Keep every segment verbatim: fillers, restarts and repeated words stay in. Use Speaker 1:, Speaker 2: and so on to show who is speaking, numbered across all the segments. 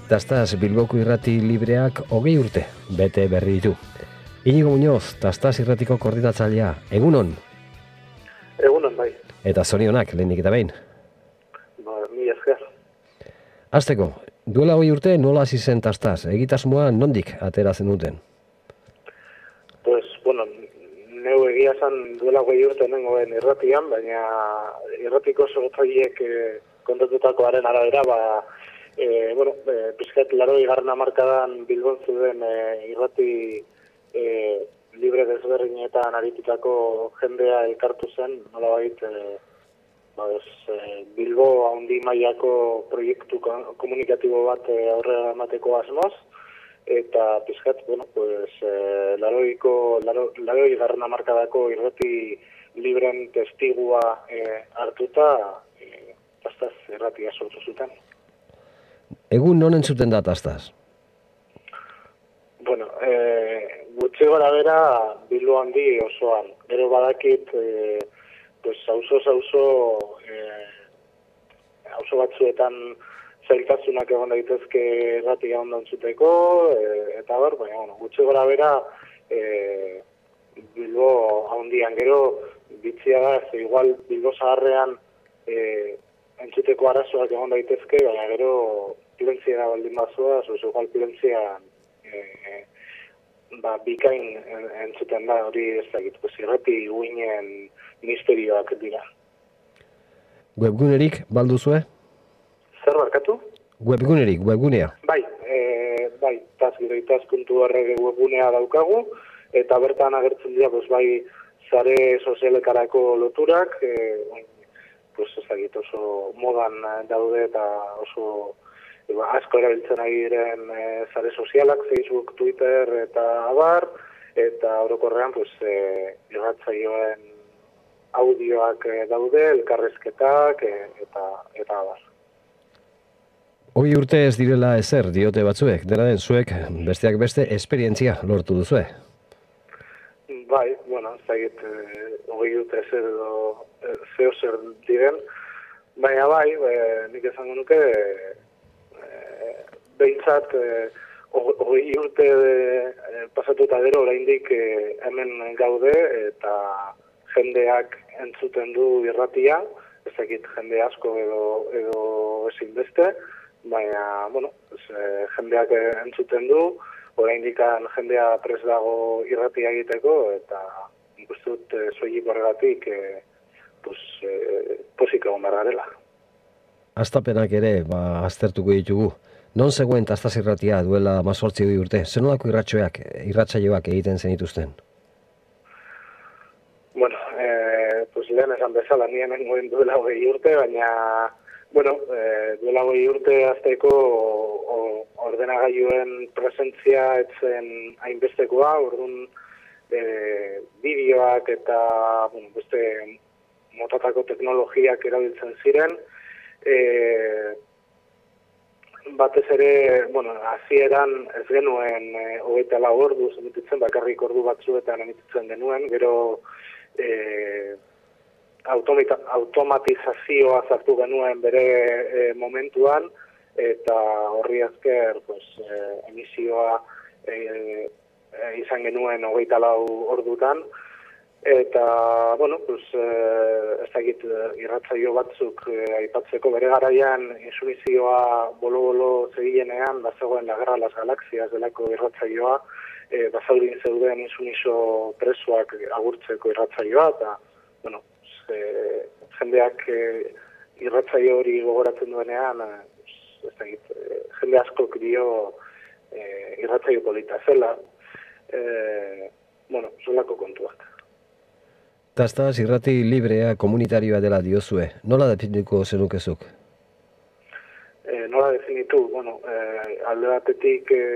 Speaker 1: Tastaz Bilboko irrati libreak hogei urte, bete berri ditu. Inigo Muñoz, Tastaz irratiko koordinatzailea, egunon?
Speaker 2: Egunon, bai.
Speaker 1: Eta zorionak, lehenik eta behin.
Speaker 2: Ba, mi esker.
Speaker 1: Hasteko, duela hogei urte nola hasi zen Tastaz, egitasmoa nondik atera zenuten?
Speaker 2: Pues, bueno, neu egia zan duela hogei urte nengoen irratian, baina irratiko sortzaileek eh, kontatutakoaren arabera, ba, eh, bueno, eh, pizkat larogei garren hamarkadan Bilbon zuden eh, irrati eh, libre desberdinetan aritutako jendea elkartu zen, nolabait eh, ba, ez, eh, Bilbo handi mailako proiektu komunikatibo bat eh, aurrera emateko asmoz, eta pizkat, bueno, pues, eh, laroiko, laro, laroi garren hamarkadako irrati libren testigua eh, hartuta, eh, Tastaz irratia sortu zuten.
Speaker 1: Egun non entzuten da Tastaz?
Speaker 2: Bueno, eh, gutxi gora bera Bilbo handi osoan. Gero badakit, eh, pues, auzo-auzo eh, auzo batzuetan zailtasunak egon daitezke erratia ondo entzuteko, e, eta bar, baina, bueno, gutxi gora bera e, Bilbo handian gero bitzia da, ez igual Bilbo zaharrean e, entzuteko arazoak egon daitezke, baina gero pilentzia baldin bazua, zoz igual pilentzia e, e, ba, bikain entzuten da, hori ez dakit, pues, irrati guinen misterioak dira.
Speaker 1: Webgunerik balduzue?
Speaker 2: Zer barkatu?
Speaker 1: Webgunerik, webgunea.
Speaker 2: Bai, e, bai, tazgiroitaz puntu org webgunea daukagu, eta bertan agertzen dira, pues, bai, zare sozialekarako loturak, e, pues, ez dakit oso modan daude eta oso e, ba, asko erabiltzen ari diren e, zare sozialak, Facebook, Twitter eta abar, eta orokorrean, pues, e, irratsaioen audioak e, daude, elkarrezketak e, eta, eta abar.
Speaker 1: Hogei urte ez direla ezer diote batzuek, dena den zuek besteak beste esperientzia lortu duzue.
Speaker 2: Bai, bueno, ez dakit hogei urte ezer edo e, zeo zer diren, baina bai, e, nik esango nuke, e, behintzat hogei urte e, pasatuta gero oraindik e, hemen gaude eta jendeak entzuten du irratia, ez dakit jende asko edo, edo ezin beste, baina, bueno, pues, eh, jendeak entzuten du, oraindik jendea prest dago irratia egiteko, eta nik uste dut eh, soilik horregatik eh, pues, eh, posik egon behar garela.
Speaker 1: Hastapenak ere, ba, aztertuko ditugu. Non zegoen Tastaz irratia duela mazortzi hogei urte? Zenolako irratxoak, irratsaioak egiten zenituzten?
Speaker 2: Bueno, eh, pues, lehen esan bezala, ni hemen goen duela hogei urte, baina bueno, eh, duela hogei urte azteko ordenagailuen presentzia etzen hainbestekoa, orduan eh, bideoak eta bueno, beste motatako teknologiak erabiltzen ziren. Eh, batez ere, bueno, hasieran ez genuen eh, hogeita lau ordu emititzen, bakarrik ordu batzuetan emititzen genuen, gero eh, Automita, automatizazioa sartu genuen bere e, momentuan, eta horri azker pues, e, emisioa e, e, izan genuen hogeita lau ordutan, eta, bueno, pues, e, ez dakit irratsaio batzuk e, aipatzeko bere garaian insuizioa bolo-bolo zegilenean, bazegoen La Guerra de las Galaxias delako irratsaioa, e, bazaurin zeuden insuizo presoak agurtzeko irratsaioa, eta, bueno, E, jendeak e, irratsaio hori gogoratzen duenean, e, ez dakit, e, jende askok dio e, irratsaio polita zela, e, bueno, zelako kontuak.
Speaker 1: Tastaz irrati librea komunitarioa dela diozue, nola definituko zenukezuk?
Speaker 2: E, nola definitu, bueno, e, alde batetik e,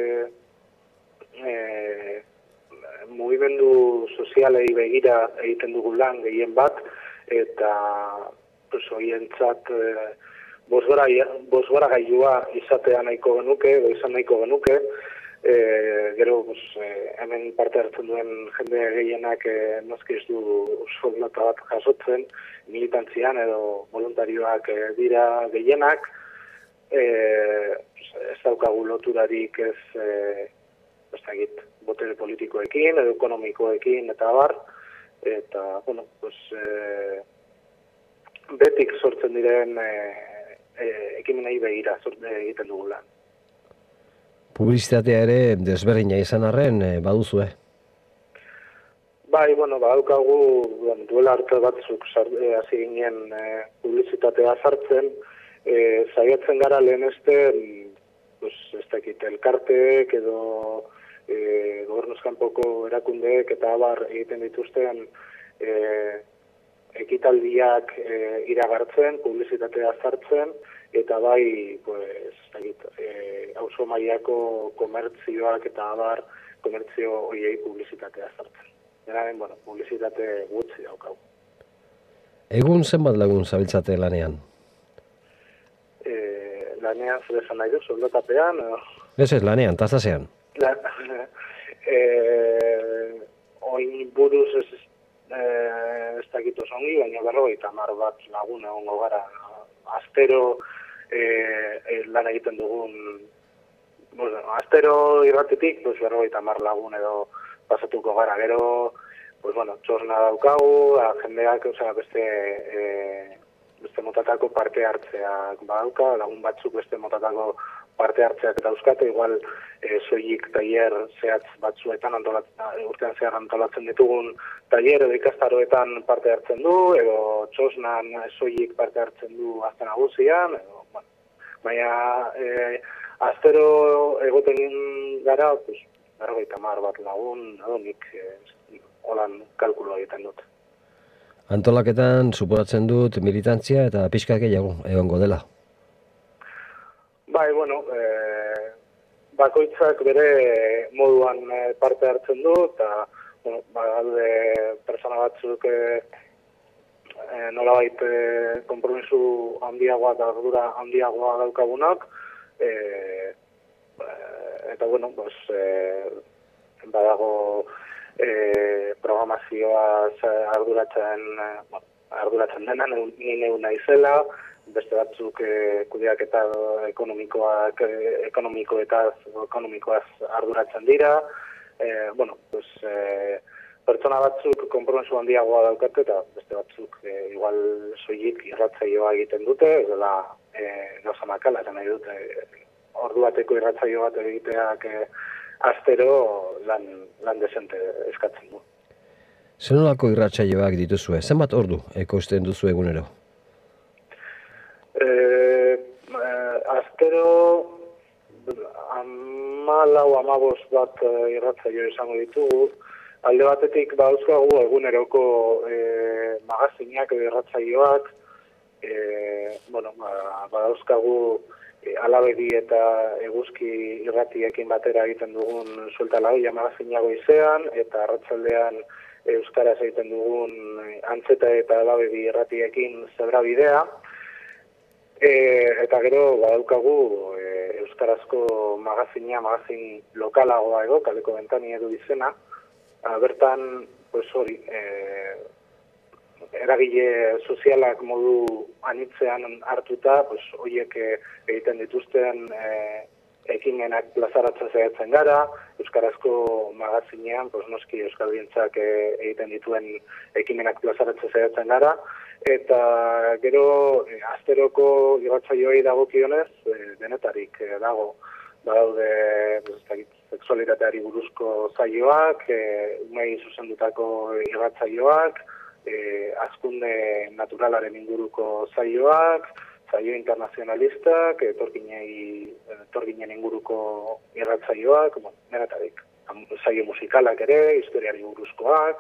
Speaker 2: e, mugimendu sozialei begira egiten dugu lan gehien bat, eta pues, oientzat eh, bosgora gailua izatea nahiko genuke, edo izan nahiko genuke, e, gero pues, eh, hemen parte hartzen duen jende gehienak eh, noski ez du soldata bat jasotzen, militantzian edo voluntarioak eh, dira gehienak, e, pues, ez daukagu loturarik ez, e, ez dakit, botere politikoekin edo ekonomikoekin eta bar, eta, bueno, pues, e, betik sortzen diren e, e, ekimenei begira egiten dugu lan.
Speaker 1: Publizitatea ere desberdina izan arren e, baduzue.
Speaker 2: Bai, bueno, badaukagu, bueno, duela arte batzuk hasi ginen e, publizitatea sartzen, e, saiatzen gara lehen este, pues, ez dakit, elkarteek edo e, gobernuz kanpoko erakundeek eta abar egiten dituzten e, ekitaldiak e, iragartzen, publizitatea sartzen, eta bai, pues, ez dakit, e, auzo mailako komertzioak eta abar komertzio horiei publizitatea sartzen. Denaren, bueno, publizitate gutxi daukau.
Speaker 1: Egun zenbat lagun zabiltzate lanean?
Speaker 2: E, lanean zer esan nahi du, soldatapean? O...
Speaker 1: Ez ez, lanean, tastasean.
Speaker 2: La, e, oin buruz ez, e, ez dakit oso ongi, baina berrogeita hamar bat lagun egongo gara. Astero e, e, lan egiten dugun, bueno, astero irratitik, pues, berrogeita hamar lagun edo pasatuko gara, gero, pues bueno, txosna daukagu, jendeak, osea, beste, e, beste motatako parte hartzeak badauka, lagun batzuk beste motatako parte hartzeak eta euskate, igual e, soilik tailer zehatz batzuetan antolatzen, urtean zehar antolatzen ditugun tailer edo ikastaroetan parte hartzen du, edo txosnan soilik parte hartzen du azte nagusian, edo, bueno, baina e, astero egoten gara, pues, berrogeita hamar bat lagun, edo nik eh, holan kalkulo egiten dut.
Speaker 1: Antolaketan suporatzen dut militantzia eta pixka gehiago egongo dela.
Speaker 2: Bai, bueno, eh, bakoitzak bere moduan eh, parte hartzen du, eta bueno, badaude pertsona batzuk eh, eh, nolabait eh, konpromisu handiagoa eta ardura handiagoa daukagunak, eh, eta bueno, pues, eh, badago eh, programazioa arduratzen, eh, bueno, arduratzen dena, ni neu naizela, beste batzuk eh, kudeak eta ekonomikoak, eh, ekonomikoetaz, ekonomikoaz arduratzen dira, eh, bueno, pues, eh, pertsona batzuk konpromiso handiagoa daukate eta beste batzuk eh, igual soilik irratsaioa egiten dute, ez dela eh, gauza makala, esan nahi dute, eh, ordu bateko irratsaio bat egiteak eh, astero lan, lan desente eskatzen du.
Speaker 1: Zer nolako irratsaioak dituzue? Zenbat ordu ekoizten duzu egunero?
Speaker 2: Eh, eh, astero hamalau hamabost bat eh, irratsaio izango ditugu. Alde batetik badauzkagu eguneroko eh, magazinak edo irratsaioak, eh, bueno, badauzkagu E, alabedi eta eguzki irratiekin batera egiten dugun suelta lagoia magazina goizean, eta arratsaldean euskaraz egiten dugun antzeta eta alabedi irratiekin zebra bidea. E, eta gero badaukagu e, euskarazko magazina, magazin lokalagoa edo, kaleko bentani edo izena. A, bertan, pues hori, e, eragile sozialak modu anitzean hartuta, pues, horiek egiten dituzten e, ekimenak plazaratzen saiatzen gara, euskarazko magazinean, pues, noski euskalgintzak e, egiten dituen ekimenak plazaratzen saiatzen gara, eta gero e, asteroko irratsaioei dagokionez, e, denetarik e, dago, badaude pues, sexualitateari buruzko saioak, e, umei zuzendutako irratsaioak, E, azkunde naturalaren inguruko saioak, saio internazionalistak, etorginen inguruko irratsaioak, bueno, neratarik. Saio musikalak ere, historiari buruzkoak.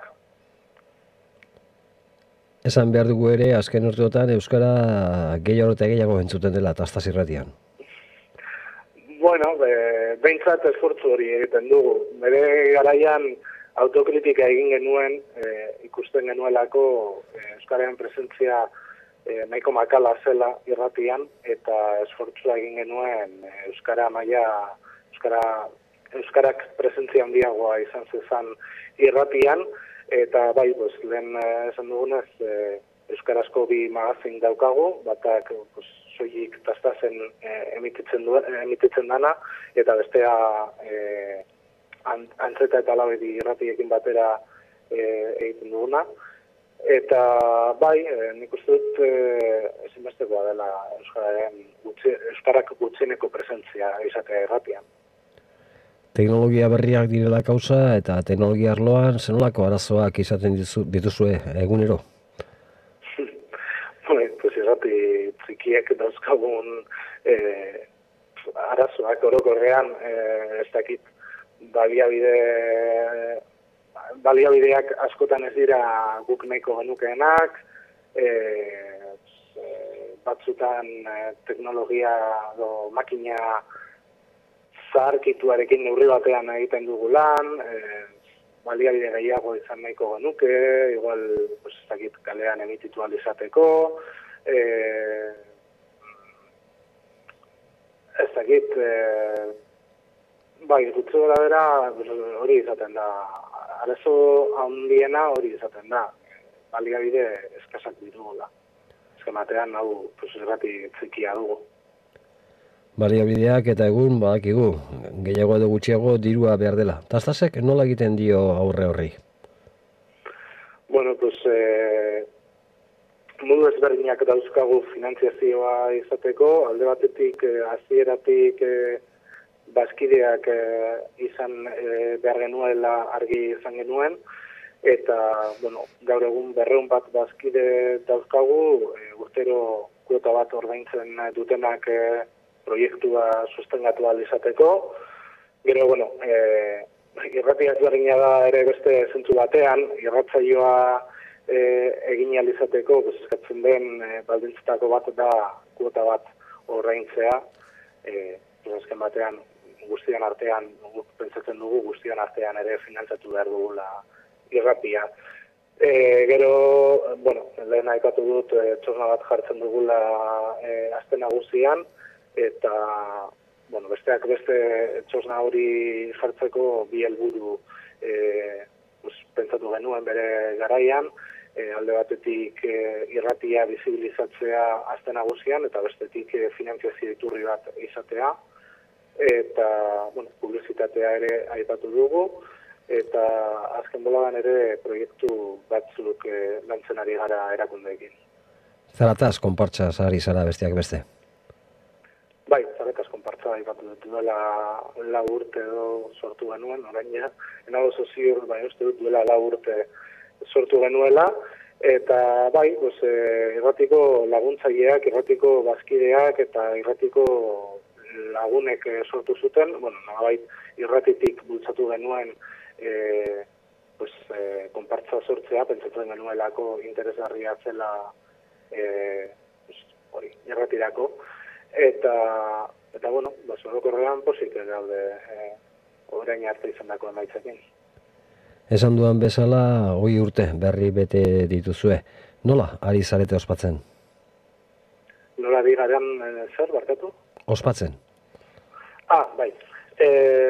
Speaker 1: Esan behar dugu ere, azken urteotan euskara gehiago eta gehiago entzuten dela Tastaz irratian.
Speaker 2: Bueno, be, behintzat esfortzu hori egiten dugu. Bere garaian autokritika egin genuen, e, ikusten genuelako e, euskararen presentzia e, nahiko makala zela irratian, eta esfortzua egin genuen e, euskara maila, euskara, euskarak presentzia handiagoa izan zezan irratian, eta bai, pues, lehen esan dugunez, e, euskarazko bi magazin daukagu, batak pues, soilik tastazen e, emititzen, du, emititzen dana, eta bestea e, antzeta eta labedi irratiekin batera e, egiten duguna. Eta bai, e, nik uste dut e, ezinbestekoa dela Euskararen gutxi, Euskarak gutxieneko presentzia izatea irratian.
Speaker 1: Teknologia berriak direla kausa eta teknologia arloan zenolako arazoak izaten dizu, dituzue egunero?
Speaker 2: Pues irrati txikiek dauzkagun e, arazoak orokorrean e, ez dakit baliabide baliabideak askotan ez dira guk nahiko genukeenak, e, e, batzutan e, teknologia do makina zaharkituarekin neurri batean egiten dugu lan, e, baliabide gehiago izan nahiko genuke, igual pues, ez dakit kalean emititu ahal izateko, e, ez dakit e, bai, gutxi gara bera hori izaten da, arazo handiena hori izaten da, baliabide eskasak ditugula. Eskematean, hau, pues, irrati txikia dugu.
Speaker 1: Baliabideak eta egun badakigu, gehiago edo gutxiago dirua behar dela. Tastasek nola egiten dio aurre horri?
Speaker 2: Bueno, pues, eh, modu ezberdinak dauzkagu finantziazioa izateko, alde batetik, eh, hasieratik, eh, bazkideak eh, izan eh, behar genuela argi izan genuen, eta bueno, gaur egun berreun bat bazkide dauzkagu, e, urtero kuota bat ordaintzen dutenak e, proiektua sustengatu ahal izateko. Gero, bueno, e, irratia ezberdina da ere beste zentzu batean, irratsaioa e, egin ahal izateko, eskatzen den e, baldintzetako bat da kuota bat ordaintzea, e, azken batean guztian artean, pentsatzen dugu guztian artean ere finantzatu behar dugula irratia. E, gero, bueno, lehen aipatu dut e, txosna bat jartzen dugula e, aste nagusian, eta bueno, besteak beste txosna hori jartzeko bi helburu e, pues, pentsatu genuen bere garaian, e, alde batetik e, irratia bizibilizatzea aste nagusian, eta bestetik e, finanziazio iturri bat izatea, eta bueno, publizitatea ere aipatu dugu, eta azken boladan ere proiektu batzuk e, lantzen ari gara erakundeekin.
Speaker 1: Zarataz, konpartxaz ari zara besteak beste?
Speaker 2: Bai, zarataz konpartza aipatu dut duela lau urte edo sortu genuen, orain ja, enago soziur, bai, uste dut duela lau urte sortu genuela, eta bai, pues, e, irratiko laguntzaileak, irratiko bazkideak eta irratiko lagunek sortu zuten, bueno, nolabait irratitik bultzatu genuen e, pues, e, konpartza sortzea, pentsatzen genuelako interesgarria zela e, pues, hori, irratirako, eta, eta bueno, bas, orokorrean posik gaude e, orain arte izandako emaitzekin.
Speaker 1: Esan duan bezala, hogei urte berri bete dituzue. Nola ari zarete ospatzen?
Speaker 2: Nola di garen e, zer, barkatu?
Speaker 1: Ospatzen.
Speaker 2: Ah, bai. E,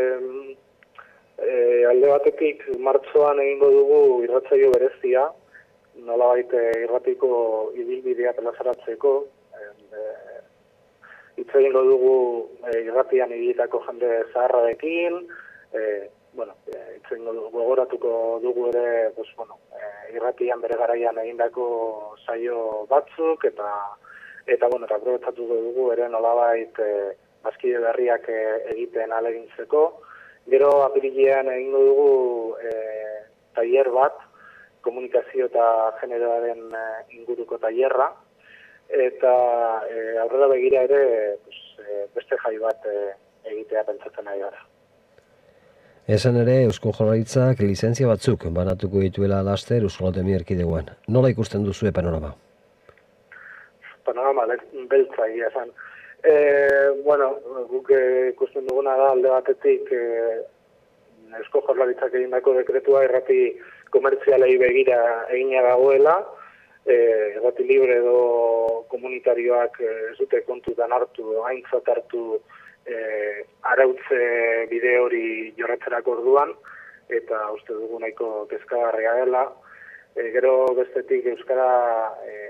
Speaker 2: e, alde batetik martxoan egingo dugu irratsaio berezia, nolabait irratiko ibilbidea plazaratzeko. E, hitz egingo dugu e, irratian ibilitako jende zaharrarekin, e, bueno, hitz egingo dugu, gogoratuko dugu ere, pues, bueno, e, irratian bere garaian egindako saio batzuk, eta eta bueno, eta aprobetxatuko dugu ere nolabait e, bazkide berriak e, egiten ahalegintzeko. Gero apirilean egingo dugu e, tailer bat, komunikazio eta generoaren e, inguruko tailerra, eta e, aurrera begira ere pues, e, beste jai bat e, egitea pentsatzen ari gara.
Speaker 1: Esan ere, Eusko Jaurlaritzak lizentzia batzuk banatuko dituela laster Euskal Autonomia Erkidegoan. Nola ikusten duzue panorama?
Speaker 2: Panorama beltza egia esan. E, bueno, guk ikusten duguna da alde batetik e, Eusko Jaurlaritzak egindako dekretua irrati komertzialei begira egina dagoela, e, irrati libre edo komunitarioak e, ez dute kontutan hartu, aintzat hartu e, arautze bide hori jorratzerako orduan, eta uste dugu nahiko kezkagarria dela. E, gero bestetik Euskara e,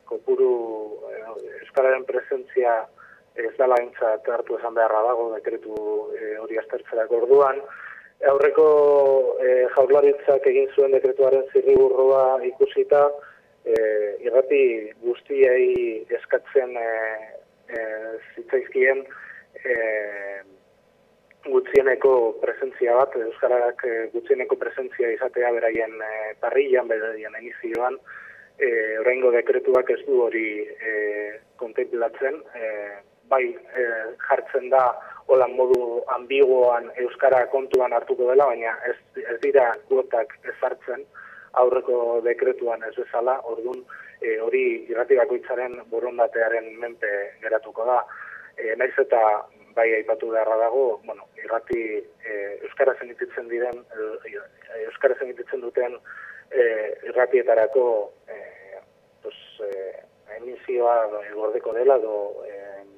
Speaker 2: kopuru eh, euskararen presentzia ez dela aintzat hartu esan beharra dago dekretu eh, hori aztertzerako orduan. Aurreko eh, jaurlaritzak egin zuen dekretuaren zirriburroa ikusita, eh, irrati guztiei eskatzen eh, eh, zitzaizkien eh, gutxieneko presentzia bat, euskarak eh, gutxieneko presentzia izatea beraien eh, parrillan, beraien emizioan, eh, oraingo dekretuak ez du hori eh, kontemplatzen, eh, bai eh, jartzen da holan modu ambiguoan euskara kontuan hartuko dela, baina ez, ez dira kuotak ezartzen aurreko dekretuan ez bezala, orduan e, hori irrati bakoitzaren borondatearen menpe geratuko da. E, naiz eta bai aipatu beharra dago, bueno, irrati e, euskara emititzen diren, e, euskara emititzen duten e, irratietarako e, pues, e, emisioa gordeko dela, do, e,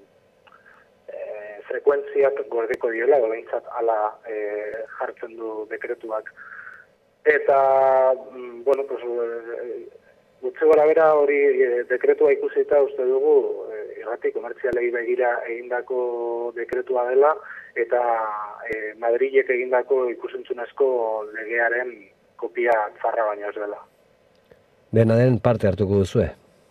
Speaker 2: frekuentziak gordeko diola, edo behintzat ala e, jartzen du dekretuak. Eta, bueno, pues, e, gutxe gora bera hori e, dekretua ikusita uste dugu e, irrati komertzialei begira egindako dekretua dela, eta e, Madrilek egindako ikusentzunezko legearen kopia txarra baino ez dela.
Speaker 1: Dena den parte hartuko duzue?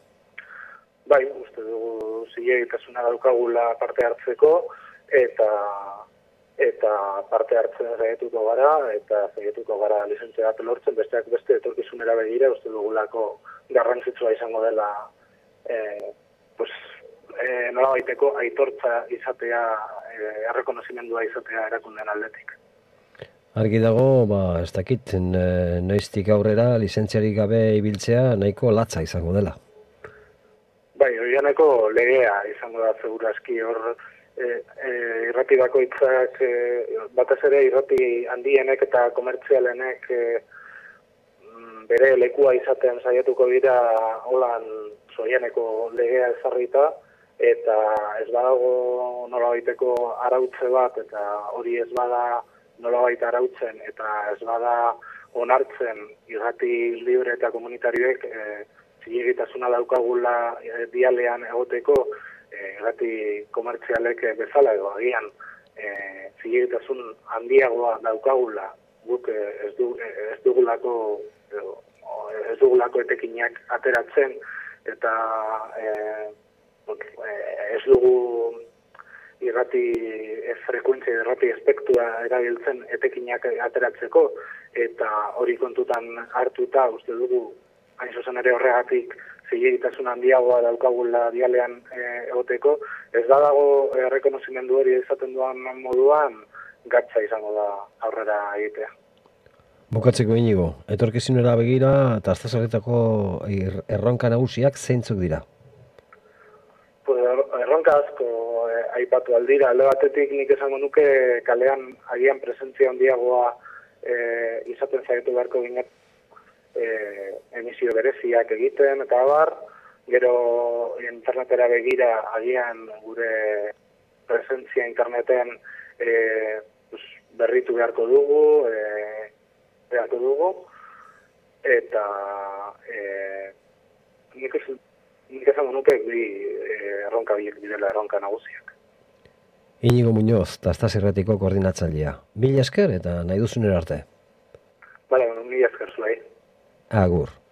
Speaker 2: Bai, uste dugu zilegitasuna daukagula parte hartzeko, eta eta parte hartzen zaietuko gara, eta zaietuko gara lizentzia bat lortzen, besteak beste etorkizunera begira, uste dugulako garrantzitsua izango dela eh, pues, eh, nola baiteko aitortza izatea, eh, errekonozimendua izatea erakunden aldetik.
Speaker 1: Argi dago, ba, ez dakit, noiztik aurrera lizentziarik gabe ibiltzea nahiko latza izango dela.
Speaker 2: Bai, oianeko legea izango da segurazki hor, e, e, irrati bakoitzak, e, batez ere irrati handienek eta komertzialenek e, bere lekua izaten saiatuko dira holan oianeko legea ezarrita, eta ez badago nolabaiteko arautze bat, eta hori ez bada nolabait arautzen, eta ez bada onartzen irrati libre eta komunitarioek e, zilegitasuna daukagula e, dialean egoteko, e, irrati komertzialek bezala edo agian e, zilegitasun handiagoa daukagula, guk e, ez, du, ez dugulako edo, ez dugulako etekinak ateratzen, eta e, ez dugu irrati ez frekuentzia irrati espektua erabiltzen etekinak ateratzeko, eta hori kontutan hartuta uste dugu hain zuzen ere horregatik zilegitasun handiagoa daukagula dialean e, egoteko, ez da dago errekonozimendu hori izaten duan moduan gatza izango da aurrera egitea.
Speaker 1: Bukatzeko Inigo, etorkizunera begira eta astazarretako erronka nagusiak zeintzuk dira?
Speaker 2: Pues, erronka asko eh, aipatu aldira, alde batetik nik esango nuke kalean agian presentzia handiagoa eh, izaten zaitu beharko ginet E, emisio bereziak egiten eta abar, gero internetera begira agian gure presentzia interneten e, pues, berritu beharko dugu, e, beharko dugu, eta e, nik esango nuke bi e, erronka biek direla erronka nagusiak.
Speaker 1: Inigo Muñoz, Tastaz Irratiko koordinatzailea. Mila esker eta nahi duzunen arte.
Speaker 2: Bale, mila esker zuei.
Speaker 1: Agur.